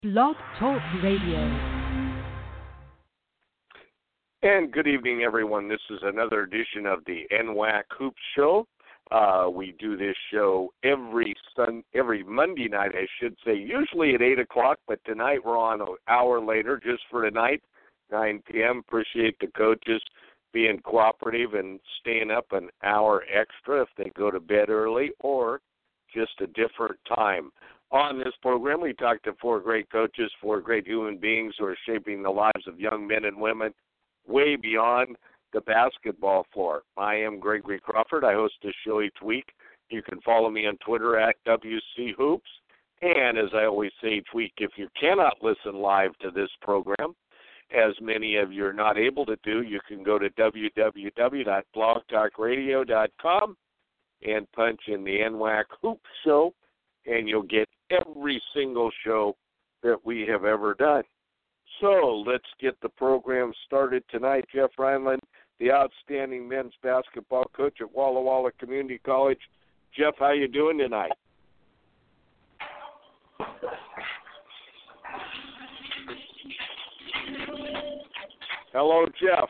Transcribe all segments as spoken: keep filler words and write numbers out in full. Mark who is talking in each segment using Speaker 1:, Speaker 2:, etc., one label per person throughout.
Speaker 1: Blog Talk Radio.
Speaker 2: And good evening, everyone. This is another edition of the N W A C Hoops Show. Uh, we do this show every sun, every Monday night, I should say, usually at eight o'clock, but tonight we're on an hour later just for tonight, nine p.m. Appreciate the coaches being cooperative and staying up an hour extra if they go to bed early or just a different time. On this program, we talk to four great coaches, four great human beings who are shaping the lives of young men and women way beyond the basketball floor. I am Gregory Crawford. I host this show each week. You can follow me on Twitter at W C Hoops. And as I always say each week, if you cannot listen live to this program, as many of you are not able to do, you can go to w w w dot blog talk radio dot com and punch in the N W A C Hoops Show, and you'll get every single show that we have ever done. So let's get the program started tonight. Jeff Reinland, the outstanding men's basketball coach at Walla Walla Community College. Jeff, how you doing tonight? Hello, Jeff.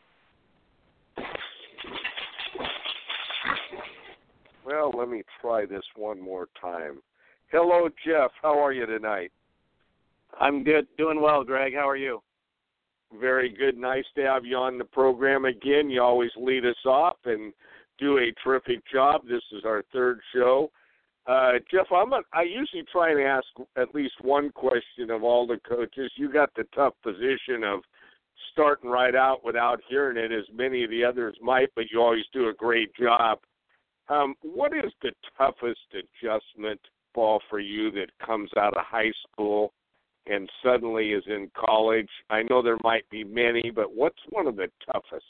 Speaker 2: Well, let me try this one more time. Hello, Jeff. How are you tonight?
Speaker 3: I'm good. Doing well, Greg. How are you?
Speaker 2: Very good. Nice to have you on the program again. You always lead us off and do a terrific job. This is our third show. Uh, Jeff, I'm a, I usually try and ask at least one question of all the coaches. You got the tough position of starting right out without hearing it, as many of the others might, but you always do a great job. Um, what is the toughest adjustment ball for you that comes out of high school and suddenly is in college? I know there might be many, but what's one of the toughest?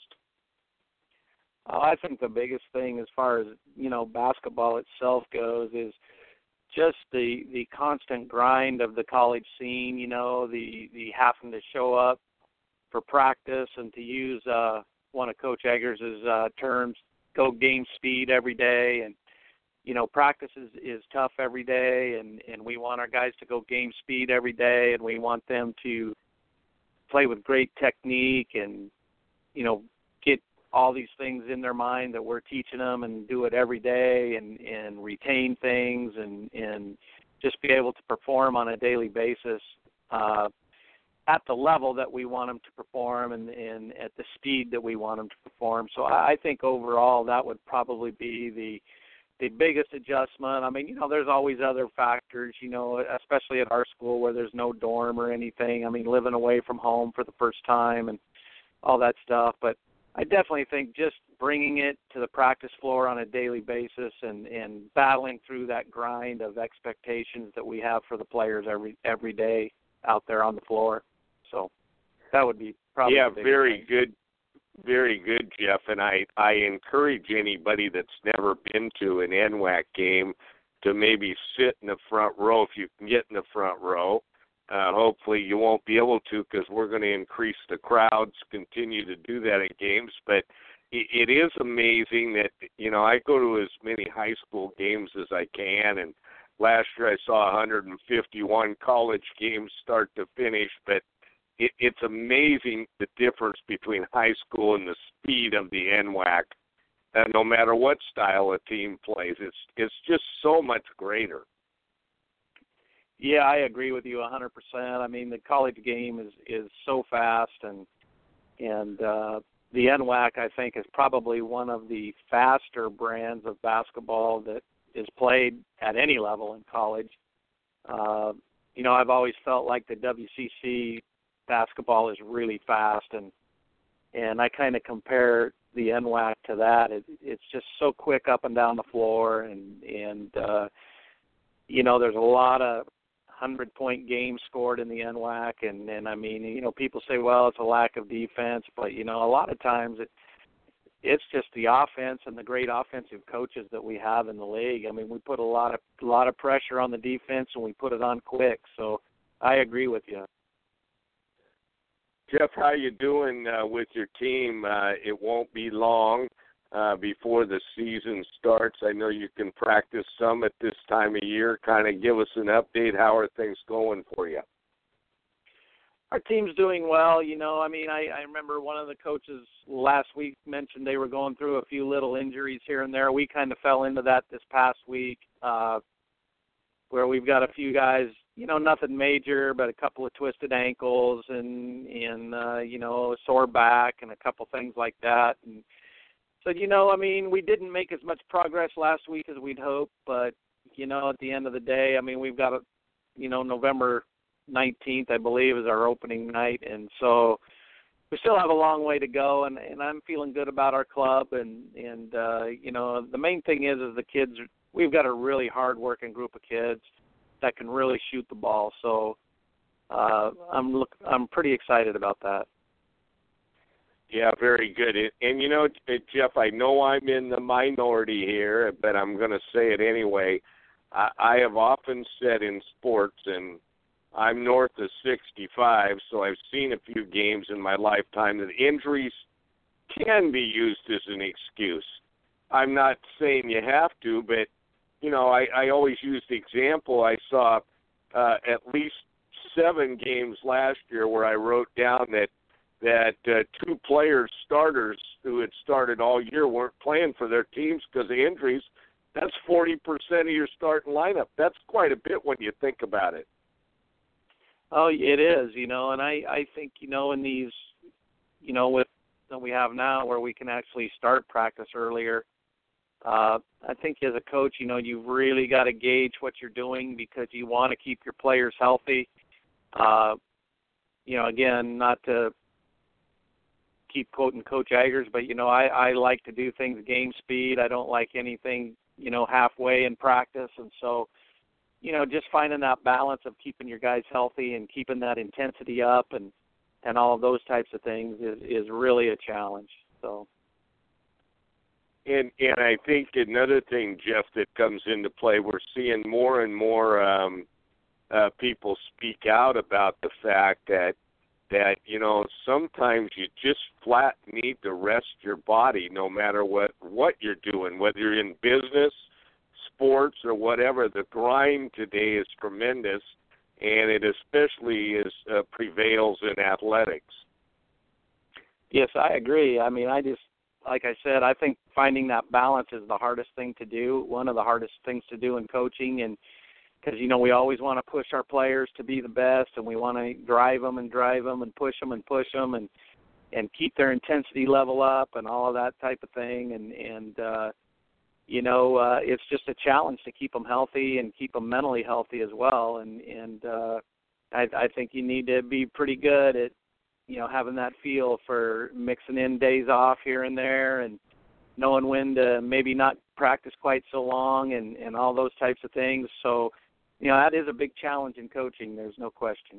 Speaker 3: Uh, I think the biggest thing as far as, you know, basketball itself goes is just the, the constant grind of the college scene, you know, the, the having to show up for practice and to use uh, one of Coach Eggers' uh, terms, go game speed every day. And, you know, practice is, is tough every day, and, and we want our guys to go game speed every day, and we want them to play with great technique and, you know, get all these things in their mind that we're teaching them and do it every day and, and retain things and, and just be able to perform on a daily basis uh, at the level that we want them to perform and, and at the speed that we want them to perform. So I think overall that would probably be the the biggest adjustment. I mean, you know, there's always other factors, you know, especially at our school where there's no dorm or anything. I mean, living away from home for the first time and all that stuff. But I definitely think just bringing it to the practice floor on a daily basis and, and battling through that grind of expectations that we have for the players every every day out there on the floor. So that would be probably
Speaker 2: yeah,
Speaker 3: the
Speaker 2: very
Speaker 3: thing.
Speaker 2: good. Very good, Jeff, and I, I encourage anybody that's never been to an N W A C game to maybe sit in the front row if you can get in the front row. Uh, hopefully you won't be able to because we're going to increase the crowds, continue to do that at games. But it, it is amazing that, you know, I go to as many high school games as I can, and last year I saw one hundred fifty-one college games start to finish, but It, it's amazing the difference between high school and the speed of the N W A C. And no matter what style a team plays, it's it's just so much greater.
Speaker 3: Yeah, I agree with you one hundred percent. I mean, the college game is, is so fast, and and uh, the N W A C, I think, is probably one of the faster brands of basketball that is played at any level in college. Uh, you know, I've always felt like the W C C basketball is really fast, and and I kind of compare the N W A C to that. It, it's just so quick up and down the floor, and and uh, you know, there's a lot of hundred-point games scored in the N W A C, and and I mean, you know, people say, well, it's a lack of defense, but you know, a lot of times it it's just the offense and the great offensive coaches that we have in the league. I mean, we put a lot of a lot of pressure on the defense, and we put it on quick. So I agree with you.
Speaker 2: Jeff, how you doing uh, with your team? Uh, it won't be long uh, before the season starts. I know you can practice some at this time of year. Kind of give us an update. How are things going for you?
Speaker 3: Our team's doing well. You know, I mean, I, I remember one of the coaches last week mentioned they were going through a few little injuries here and there. We kind of fell into that this past week, uh, where we've got a few guys, you know, nothing major, but a couple of twisted ankles and, and uh, you know, a sore back and a couple things like that. And so, you know, I mean, we didn't make as much progress last week as we'd hoped, but, you know, at the end of the day, I mean, we've got, a, you know, November nineteenth, I believe, is our opening night, and so we still have a long way to go, and, and I'm feeling good about our club, and, and uh, you know, the main thing is, is the kids, we've got a really hard-working group of kids that can really shoot the ball, so uh, I'm look, I'm pretty excited about that.
Speaker 2: Yeah, very good. And, and you know, Jeff, I know I'm in the minority here, but I'm going to say it anyway. I, I have often said in sports, and I'm north of sixty-five, so I've seen a few games in my lifetime that injuries can be used as an excuse. I'm not saying you have to, but, you know, I, I always use the example. I saw uh, at least seven games last year where I wrote down that, that uh, two players, starters, who had started all year weren't playing for their teams because of injuries. That's forty percent of your starting lineup. That's quite a bit when you think about it.
Speaker 3: Oh, it is, you know, and I, I think, you know, in these, you know, with that we have now where we can actually start practice earlier, uh, I think as a coach, you know, you've really got to gauge what you're doing because you want to keep your players healthy. Uh, you know, again, not to keep quoting Coach Eggers, but, you know, I, I like to do things game speed. I don't like anything, you know, halfway in practice, and so, you know, just finding that balance of keeping your guys healthy and keeping that intensity up and, and all of those types of things is, is really a challenge. So,
Speaker 2: and and I think another thing, Jeff, that comes into play, we're seeing more and more um, uh, people speak out about the fact that that you know sometimes you just flat need to rest your body, no matter what what you're doing, whether you're in business, sports, or whatever. The grind today is tremendous, and it especially is uh, prevails in athletics.
Speaker 3: Yes, I agree. I mean, I just, like I said, I think finding that balance is the hardest thing to do, one of the hardest things to do in coaching, and because, you know, we always want to push our players to be the best, and we want to drive them and drive them and push them and push them and, and keep their intensity level up and all of that type of thing, and, and uh, you know, uh, it's just a challenge to keep them healthy and keep them mentally healthy as well. And, and uh, I, I think you need to be pretty good at, you know, having that feel for mixing in days off here and there and knowing when to maybe not practice quite so long and, and all those types of things. So, you know, that is a big challenge in coaching. There's no question.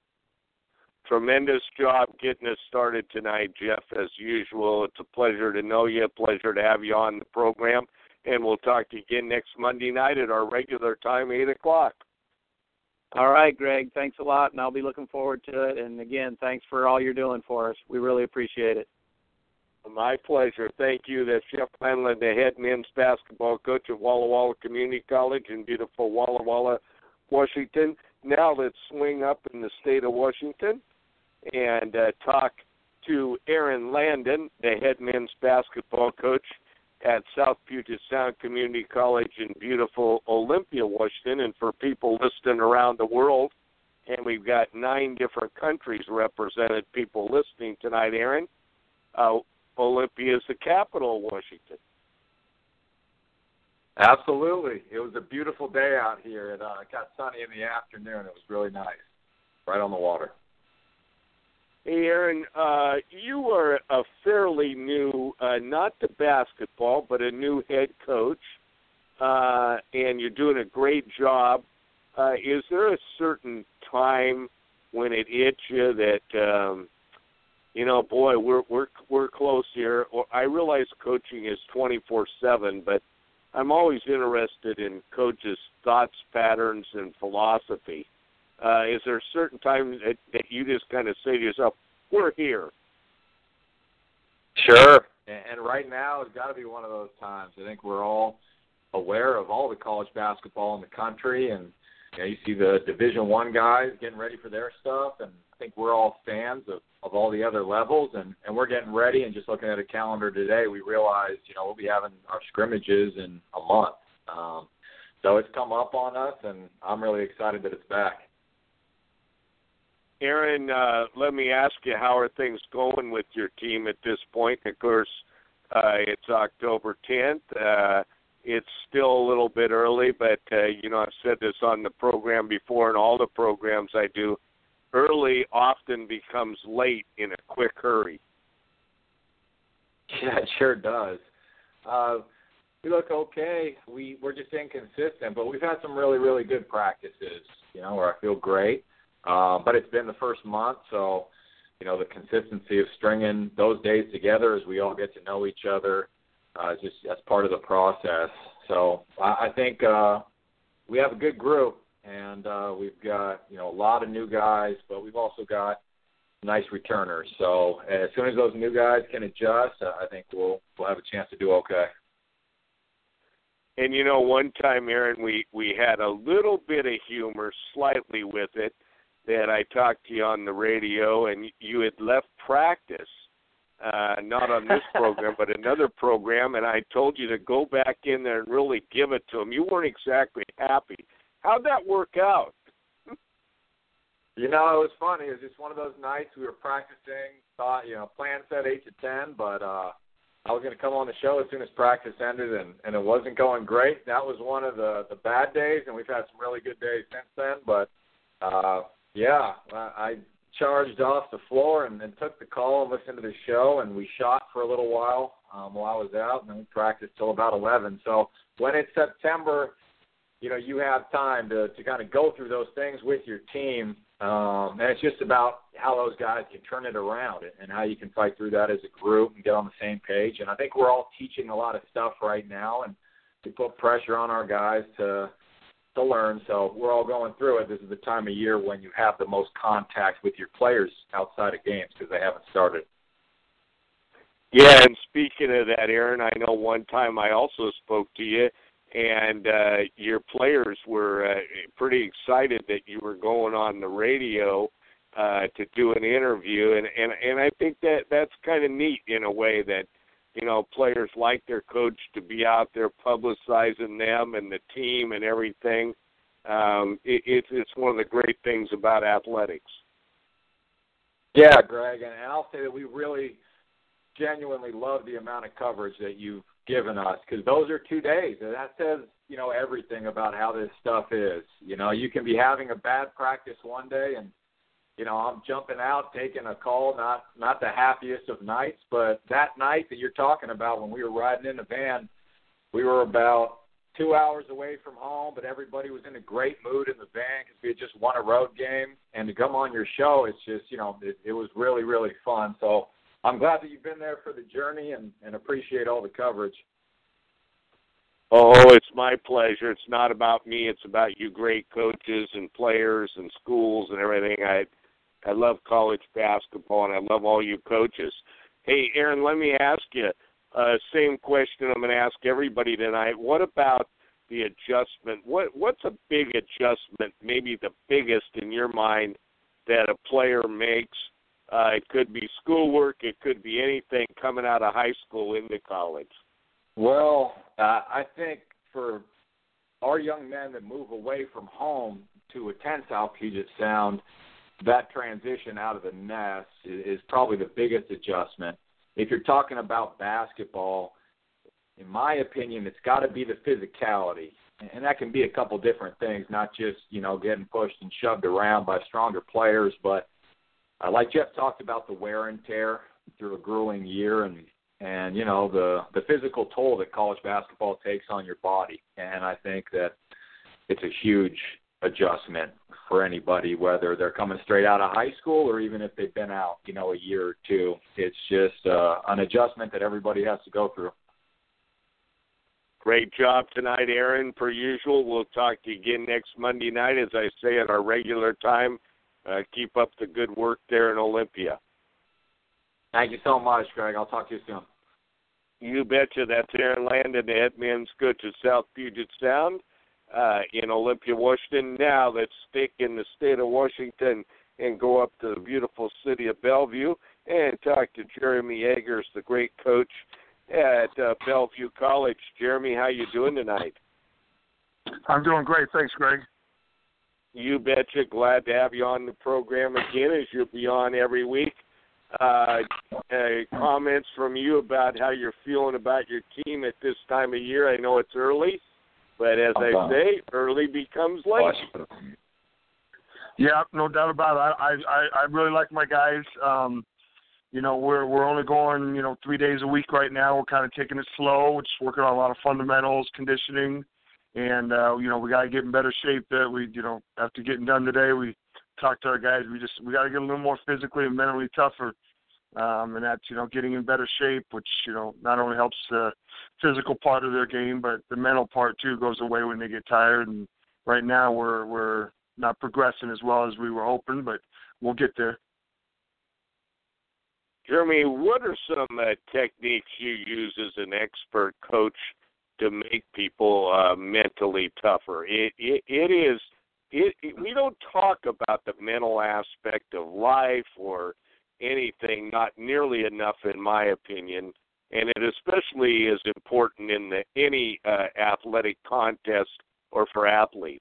Speaker 2: Tremendous job getting us started tonight, Jeff, as usual. It's a pleasure to know you, a pleasure to have you on the program. And we'll talk to you again next Monday night at our regular time, eight o'clock.
Speaker 3: All right, Greg. Thanks a lot, and I'll be looking forward to it. And, again, thanks for all you're doing for us. We really appreciate it.
Speaker 2: My pleasure. Thank you. That's Jeff Hanlon, the head men's basketball coach at Walla Walla Community College in beautiful Walla Walla, Washington. Now let's swing up in the state of Washington and uh, talk to Aaron Landon, the head men's basketball coach at South Puget Sound Community College in beautiful Olympia, Washington. And for people listening around the world, and we've got nine different countries represented, people listening tonight, Aaron, uh, Olympia is the capital of Washington.
Speaker 4: Absolutely. It was a beautiful day out here. It uh, got sunny in the afternoon. It was really nice, right on the water.
Speaker 2: Hey, Aaron, uh, you are a fairly new, uh, not to basketball, but a new head coach, uh, and you're doing a great job. Uh, is there a certain time when it hits you that, um, you know, boy, we're we're we're close here? Or I realize coaching is twenty-four seven, but I'm always interested in coaches' thoughts, patterns, and philosophy. Uh, is there a certain time that, that you just kind of say to yourself, we're here?
Speaker 4: Sure. And, and right now it's got to be one of those times. I think we're all aware of all the college basketball in the country, and you know, you see the Division One guys getting ready for their stuff, and I think we're all fans of, of all the other levels, and, and we're getting ready. And just looking at a calendar today, we realize, you know, we'll be having our scrimmages in a month. Um, so it's come up on us, and I'm really excited that it's back.
Speaker 2: Aaron, uh, let me ask you, how are things going with your team at this point? Of course, uh, it's October tenth. Uh, it's still a little bit early, but, uh, you know, I've said this on the program before, and all the programs I do, early often becomes late in a quick hurry.
Speaker 4: Yeah, it sure does. Uh, we look okay. We, we're just inconsistent, but we've had some really, really good practices, you know, where I feel great. Uh, but it's been the first month, so, you know, the consistency of stringing those days together as we all get to know each other, uh, just as part of the process. So I, I think uh, we have a good group, and uh, we've got, you know, a lot of new guys, but we've also got nice returners. So as soon as those new guys can adjust, uh, I think we'll we'll have a chance to do okay.
Speaker 2: And, you know, one time, Aaron, we, we had a little bit of humor slightly with it, that I talked to you on the radio, and you had left practice, uh, not on this program, but another program, and I told you to go back in there and really give it to them. You weren't exactly happy. How'd that work out?
Speaker 4: You know, it was funny. It was just one of those nights we were practicing, thought, you know, plan said eight to ten, but uh, I was going to come on the show as soon as practice ended, and, and it wasn't going great. That was one of the, the bad days, and we've had some really good days since then, but uh, yeah, I charged off the floor and then took the call and listened to the show, and we shot for a little while um, while I was out, and then we practiced till about eleven. So when it's September, you know, you have time to, to kind of go through those things with your team, um, and it's just about how those guys can turn it around and how you can fight through that as a group and get on the same page. And I think we're all teaching a lot of stuff right now, and we put pressure on our guys to – to learn, so we're all going through it. This is the time of year when you have the most contact with your players outside of games because they haven't started.
Speaker 2: Yeah, and speaking of that, Aaron, I know one time I also spoke to you, and uh, your players were uh, pretty excited that you were going on the radio uh, to do an interview, and, and, and I think that that's kind of neat in a way that, you know, players like their coach to be out there publicizing them and the team and everything. Um, it, it's it's one of the great things about athletics.
Speaker 4: Yeah, Greg, and I'll say that we really genuinely love the amount of coverage that you've given us, because those are two days, and that says, you know, everything about how this stuff is. You know, you can be having a bad practice one day, and you know, I'm jumping out, taking a call, not not the happiest of nights, but that night that you're talking about when we were riding in the van, we were about two hours away from home, but everybody was in a great mood in the van because we had just won a road game. And to come on your show, it's just, you know, it, it was really, really fun. So I'm glad that you've been there for the journey and, and appreciate all the coverage.
Speaker 2: Oh, it's my pleasure. It's not about me. It's about you great coaches and players and schools and everything. I I love college basketball, and I love all you coaches. Hey, Aaron, let me ask you, uh, same question I'm going to ask everybody tonight. What about the adjustment? What What's a big adjustment, maybe the biggest in your mind, that a player makes? Uh, it could be schoolwork. It could be anything coming out of high school into college.
Speaker 4: Well, uh, I think for our young men that move away from home to attend South Puget Sound, that transition out of the nest is, is probably the biggest adjustment. If you're talking about basketball, in my opinion, it's got to be the physicality. And that can be a couple different things, not just, you know, getting pushed and shoved around by stronger players, but uh, like Jeff talked about, the wear and tear through a grueling year and, and you know, the, the physical toll that college basketball takes on your body. And I think that it's a huge adjustment for anybody, whether they're coming straight out of high school or even if they've been out, you know, a year or two. It's just uh, an adjustment that everybody has to go through.
Speaker 2: Great job tonight, Aaron. Per usual, we'll talk to you again next Monday night, as I say, at our regular time. Uh, keep up the good work there in Olympia.
Speaker 4: Thank you so much, Greg. I'll talk to you soon.
Speaker 2: You betcha. That's Aaron Landon, the head men's coach of South Puget Sound. uh, in Olympia, Washington. Now let's stick in the state of Washington and go up to the beautiful city of Bellevue and talk to Jeremy Eggers, the great coach at uh, Bellevue College. Jeremy, how you doing tonight?
Speaker 5: I'm doing great. Thanks, Greg.
Speaker 2: You betcha. Glad to have you on the program again, as you'll be on every week. Uh, uh, comments from you about how you're feeling about your team at this time of year. I know it's early, but as I say, early becomes late.
Speaker 5: Yeah, no doubt about it. I I, I really like my guys. Um, you know, we're we're only going, you know, three days a week right now. We're kind of taking it slow. We're just working on a lot of fundamentals, conditioning, and uh, you know, we got to get in better shape. That we, you know, after getting done today, we talked to our guys. We just we got to get a little more physically and mentally tougher, um, and that's, you know, getting in better shape, which, you know, not only helps the physical part of their game, but the mental part too goes away when they get tired. And right now we're we're not progressing as well as we were hoping, but we'll get there.
Speaker 2: Jeremy, what are some uh, techniques you use as an expert coach to make people uh, mentally tougher? It it, it is it, it. We don't talk about the mental aspect of life or anything, not nearly enough, in my opinion, and it especially is important in the, any uh, athletic contest or for athletes.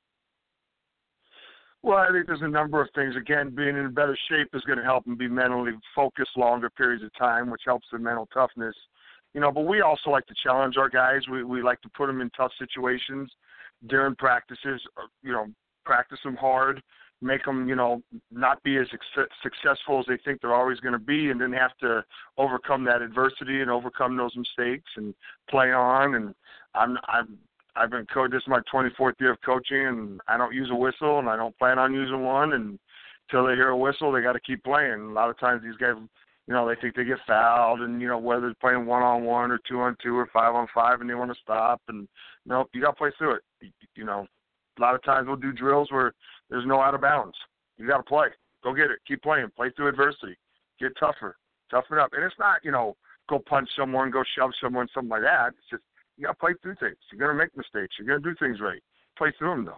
Speaker 5: Well, I think there's a number of things. Again, being in better shape is going to help them be mentally focused longer periods of time, which helps their mental toughness. You know, but we also like to challenge our guys. We we like to put them in tough situations during practices. You know, practice them hard, make them, you know, not be as successful as they think they're always going to be, and then have to overcome that adversity and overcome those mistakes and play on. And I'm I'm. I've been coaching. This is my twenty-fourth year of coaching, and I don't use a whistle, and I don't plan on using one. And until they hear a whistle, they got to keep playing. A lot of times these guys, you know, they think they get fouled, and, you know, whether they're playing one-on-one or two-on-two or five-on-five, and they want to stop. And, no, you got to play through it. You know, a lot of times we'll do drills where there's no out of bounds. You got to play. Go get it. Keep playing. Play through adversity. Get tougher. Toughen up. And it's not, you know, go punch someone, go shove someone, something like that. It's just, you got to play through things. You're going to make mistakes. You're going to do things right. Play through them, though.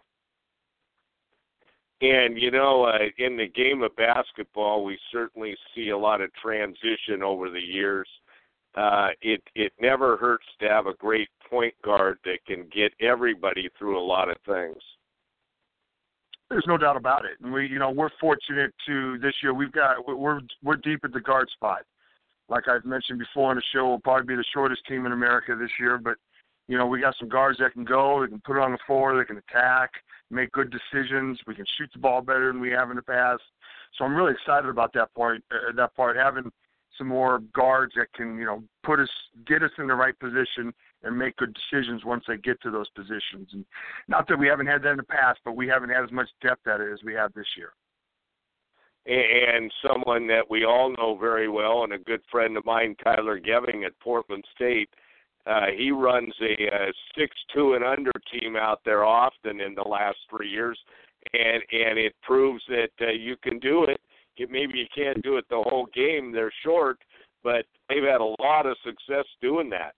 Speaker 2: And, you know, uh, in the game of basketball, we certainly see a lot of transition over the years. Uh, it it never hurts to have a great point guard that can get everybody through a lot of things.
Speaker 5: There's no doubt about it. And we, you know, we're fortunate to this year. We've got we're we're deep at the guard spot. Like I've mentioned before on the show, we'll probably be the shortest team in America this year. But, you know, we got some guards that can go, they can put it on the floor, they can attack, make good decisions. We can shoot the ball better than we have in the past. So I'm really excited about that part. Uh, that part, having some more guards that can, you know, put us, get us in the right position and make good decisions once they get to those positions. And not that we haven't had that in the past, but we haven't had as much depth at it as we have this year.
Speaker 2: And someone that we all know very well, and a good friend of mine, Tyler Geving at Portland State, uh, he runs a, a six two and under team out there often in the last three years, and and it proves that uh, you can do it. You, maybe you can't do it the whole game; they're short, but they've had a lot of success doing that.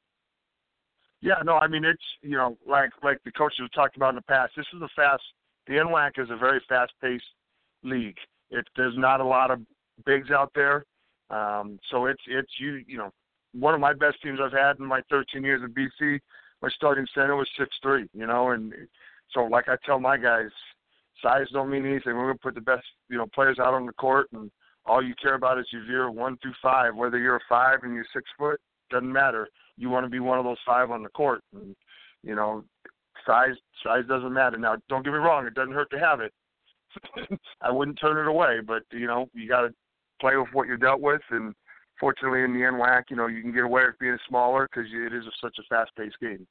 Speaker 5: Yeah, no, I mean, it's, you know, like like the coaches have talked about in the past. This is a fast. The N W A C is a very fast-paced league. It, there's not a lot of bigs out there, um, so it's it's you you know one of my best teams I've had in my thirteen years at B C. My starting center was six three, you know, and so like I tell my guys, size don't mean anything. We're gonna put the best, you know, players out on the court, and all you care about is your year one through five. Whether you're a five and you're six foot, doesn't matter. You want to be one of those five on the court, and you know, size size doesn't matter. Now, don't get me wrong, it doesn't hurt to have it. I wouldn't turn it away, but, you know, you got to play with what you're dealt with. And fortunately in the N W A C, you know, you can get away with being smaller because it is a, such a fast-paced game.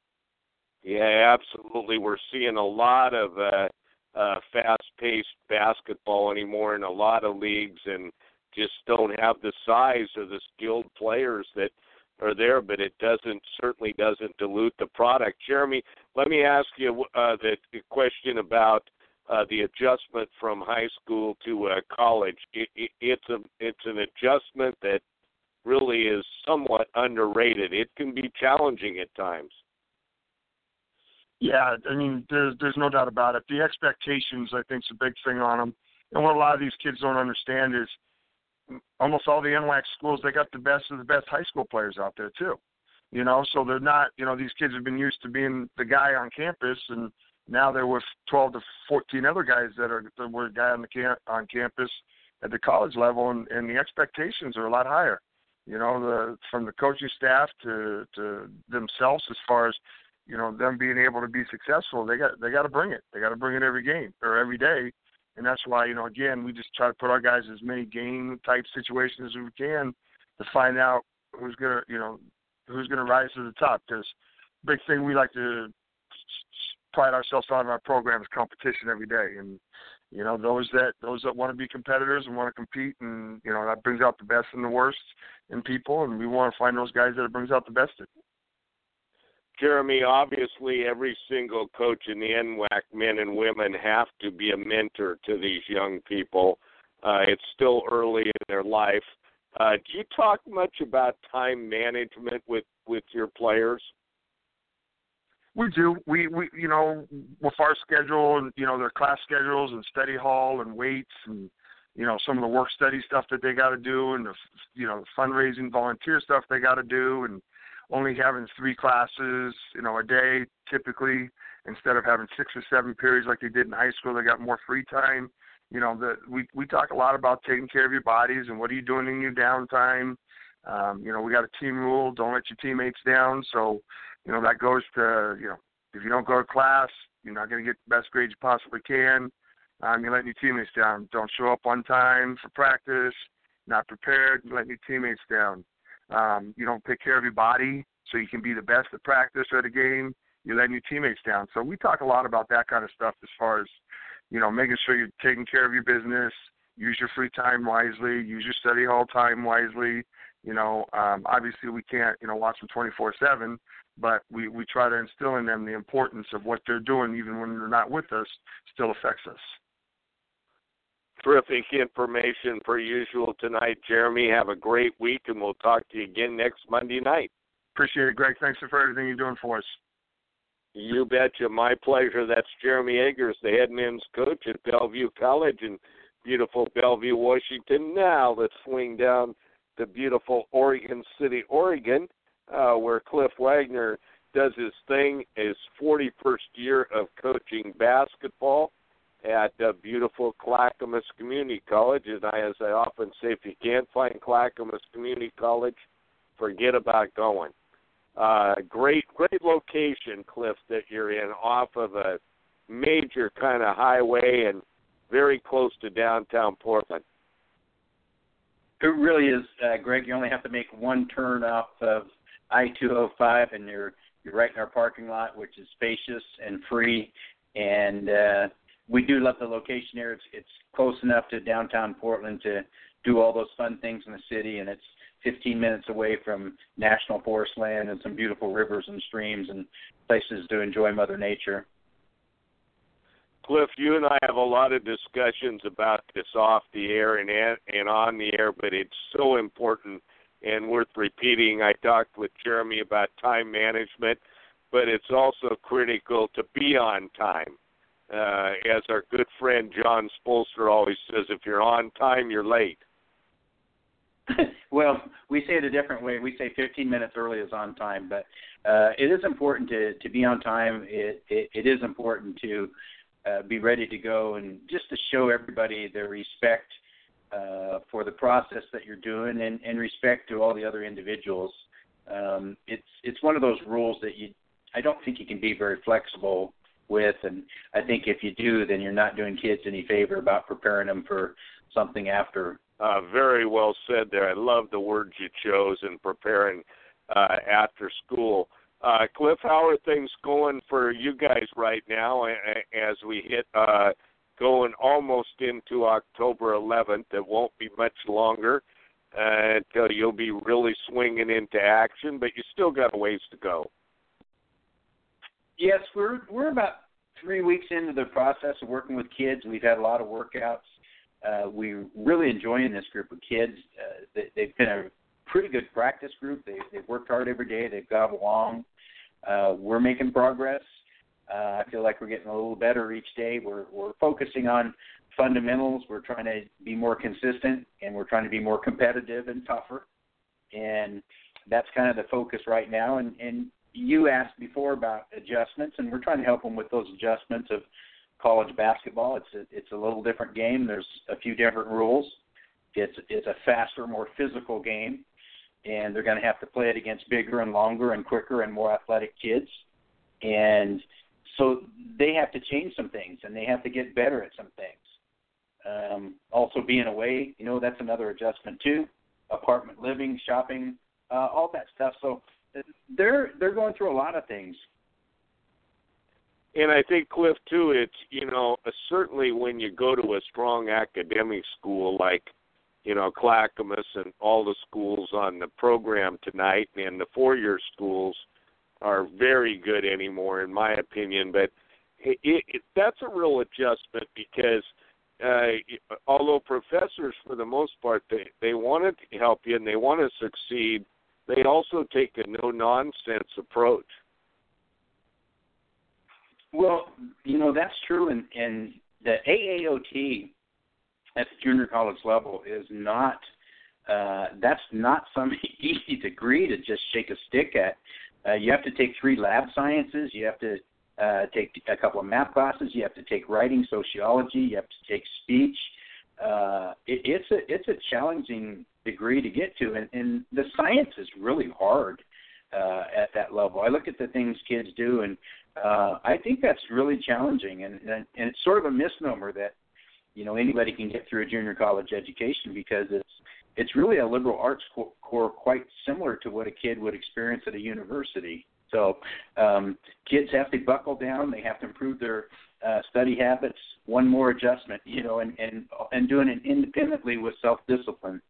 Speaker 2: Yeah, absolutely. We're seeing a lot of uh, uh, fast-paced basketball anymore in a lot of leagues, and just don't have the size or the skilled players that are there, but it doesn't certainly doesn't dilute the product. Jeremy, let me ask you uh, the, the question about Uh, the adjustment from high school to uh, college. It, it, it's a it's an adjustment that really is somewhat underrated. It can be challenging at times.
Speaker 5: Yeah, I mean, there's there's no doubt about it. The expectations, I think, is a big thing on them. And what a lot of these kids don't understand is almost all the N W A C schools, they got the best of the best high school players out there too. You know, so they're not, you know, these kids have been used to being the guy on campus, and now they're with twelve to fourteen other guys that are that were a guy on the camp, on campus at the college level, and, and the expectations are a lot higher. You know, the from the coaching staff to to themselves, as far as, you know, them being able to be successful, they got they got to bring it. They got to bring it every game or every day, and that's why, you know, again, we just try to put our guys in as many game type situations as we can to find out who's gonna, you know, who's gonna rise to the top. Because big thing we like to pride ourselves on in our program is competition every day, and you know, those that those that want to be competitors and want to compete, and you know, that brings out the best and the worst in people, and we want to find those guys that it brings out the best in.
Speaker 2: Jeremy, obviously every single coach in the N W A C, men and women, have to be a mentor to these young people. Uh, it's still early in their life. Uh, do you talk much about time management with, with your players?
Speaker 5: We do. We, we, you know, with our schedule and, you know, their class schedules and study hall and weights and, you know, some of the work study stuff that they got to do and the, you know, the fundraising volunteer stuff they got to do, and only having three classes, you know, a day typically, instead of having six or seven periods like they did in high school. They got more free time. You know, the, we, we talk a lot about taking care of your bodies and what are you doing in your downtime. Um, you know, we got a team rule, don't let your teammates down. So, you know, that goes to, you know, if you don't go to class, you're not going to get the best grades you possibly can. Um, you're letting your teammates down. Don't show up on time for practice, not prepared, you're letting your teammates down. Um, you don't take care of your body so you can be the best at practice or at a game, you're letting your teammates down. So we talk a lot about that kind of stuff as far as, you know, making sure you're taking care of your business, use your free time wisely, use your study hall time wisely. You know, um, obviously we can't, you know, watch them twenty-four seven, but we, we try to instill in them the importance of what they're doing, even when they're not with us, still affects us.
Speaker 2: Terrific information per usual tonight, Jeremy. Have a great week, and we'll talk to you again next Monday night.
Speaker 5: Appreciate it, Greg. Thanks for everything you're doing for us.
Speaker 2: You betcha. My pleasure. That's Jeremy Eggers, the head men's coach at Bellevue College in beautiful Bellevue, Washington. Now let's swing down to beautiful Oregon City, Oregon, uh, where Cliff Wagner does his thing, his forty-first year of coaching basketball at uh, beautiful Clackamas Community College. And I, as I often say, if you can't find Clackamas Community College, forget about going. Uh, great, great location, Cliff, that you're in, off of a major kind of highway and very close to downtown Portland.
Speaker 6: It really is, uh, Greg. You only have to make one turn off of I two oh five, and you're you're right in our parking lot, which is spacious and free. And uh, we do love the location here. It's it's close enough to downtown Portland to do all those fun things in the city, and it's fifteen minutes away from national forest land and some beautiful rivers and streams and places to enjoy Mother Nature.
Speaker 2: Cliff, you and I have a lot of discussions about this off the air and and on the air, but it's so important and worth repeating. I talked with Jeremy about time management, but it's also critical to be on time. Uh, as our good friend John Spolster always says, if you're on time, you're late.
Speaker 6: Well, we say it a different way. We say fifteen minutes early is on time, but uh, it is important to, to be on time. It, it, it is important to uh, be ready to go, and just to show everybody the respect uh, for the process that you're doing, and, and respect to all the other individuals. Um, it's it's one of those rules that you I don't think you can be very flexible with, and I think if you do, then you're not doing kids any favor about preparing them for something after.
Speaker 2: Uh, very well said there. I love the words you chose in preparing uh, after school. Uh, Cliff, how are things going for you guys right now as we hit uh, going almost into October eleventh? It won't be much longer uh, until you'll be really swinging into action, but you still got a ways to go.
Speaker 6: Yes, we're we're about three weeks into the process of working with kids. We've had a lot of workouts. Uh, we're really enjoying this group of kids. Uh, they, they've been a pretty good practice group. They, they've worked hard every day. They've got along. Uh, we're making progress. Uh, I feel like we're getting a little better each day. We're we're focusing on fundamentals. We're trying to be more consistent, and we're trying to be more competitive and tougher. And that's kind of the focus right now. And, and you asked before about adjustments, and we're trying to help them with those adjustments of college basketball. It's a, it's a little different game. There's a few different rules. It's it's a faster, more physical game, and they're going to have to play it against bigger and longer and quicker and more athletic kids. And so they have to change some things, and they have to get better at some things. Um, also being away, you know, that's another adjustment too. Apartment living, shopping, uh, all that stuff. So they're they're going through a lot of things.
Speaker 2: And I think, Cliff, too, it's, you know, certainly when you go to a strong academic school like, you know, Clackamas and all the schools on the program tonight, and the four-year schools are very good anymore, in my opinion. But it, it, that's a real adjustment because uh, although professors, for the most part, they, they want to help you and they want to succeed, they also take a no-nonsense approach.
Speaker 6: Well, you know, that's true, and, and the A A O T at the junior college level is not, uh, that's not some easy degree to just shake a stick at. Uh, you have to take three lab sciences, you have to uh, take a couple of math classes, you have to take writing, sociology, you have to take speech. Uh, it, it's a it's a challenging degree to get to, and, and the science is really hard uh, at that level. I look at the things kids do, and uh, I think that's really challenging, and, and and it's sort of a misnomer that, you know, anybody can get through a junior college education, because it's it's really a liberal arts core quite similar to what a kid would experience at a university. So um, kids have to buckle down. They have to improve their uh, study habits. One more adjustment, you know, and, and, and doing it independently with self-discipline.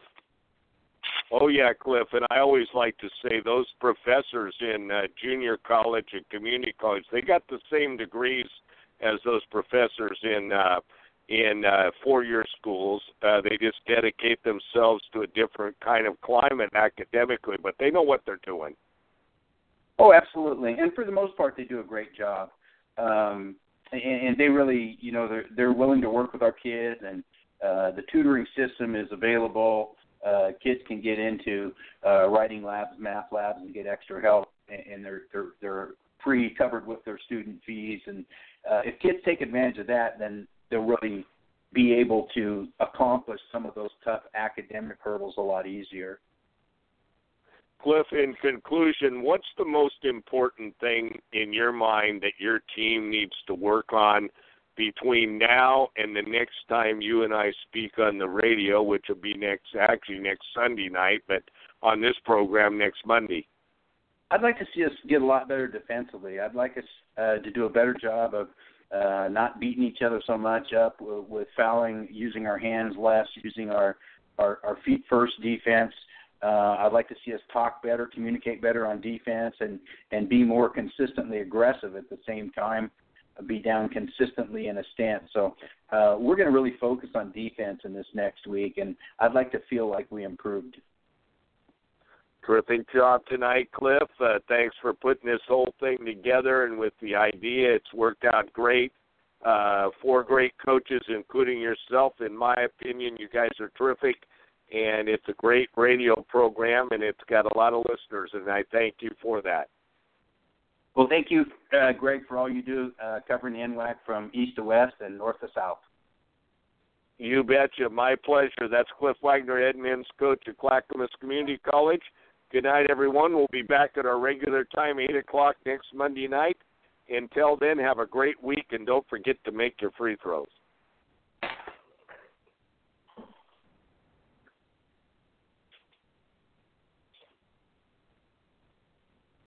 Speaker 2: Oh, yeah, Cliff, and I always like to say those professors in uh, junior college and community college, they got the same degrees as those professors in uh, in uh, four-year schools. Uh, they just dedicate themselves to a different kind of climate academically, but they know what they're doing.
Speaker 6: Oh, absolutely, and for the most part, they do a great job. Um, and, and they really, you know, they're, they're willing to work with our kids, and uh, the tutoring system is available. Uh, kids can get into uh, writing labs, math labs, and get extra help, and, and they're they're they're pre-covered with their student fees. And uh, if kids take advantage of that, then they'll really be able to accomplish some of those tough academic hurdles a lot easier.
Speaker 2: Cliff, in conclusion, what's the most important thing in your mind that your team needs to work on between now and the next time you and I speak on the radio, which will be next, actually next Sunday night, but on this program next Monday?
Speaker 6: I'd like to see us get a lot better defensively. I'd like us uh, to do a better job of uh, not beating each other so much up with, with fouling, using our hands less, using our, our, our feet first defense. Uh, I'd like to see us talk better, communicate better on defense, and, and be more consistently aggressive at the same time, be down consistently in a stance. So uh, we're going to really focus on defense in this next week, and I'd like to feel like we improved.
Speaker 2: Terrific job tonight, Cliff. Uh, thanks for putting this whole thing together, and with the idea, it's worked out great. Uh, four great coaches, including yourself. In my opinion, you guys are terrific, and it's a great radio program, and it's got a lot of listeners, and I thank you for that.
Speaker 6: Well, thank you, uh, Greg, for all you do uh, covering the N W A C from east to west and north to south.
Speaker 2: You betcha. My pleasure. That's Cliff Wagner, head men's coach at Clackamas Community College. Good night, everyone. We'll be back at our regular time, eight o'clock next Monday night. Until then, have a great week, and don't forget to make your free throws.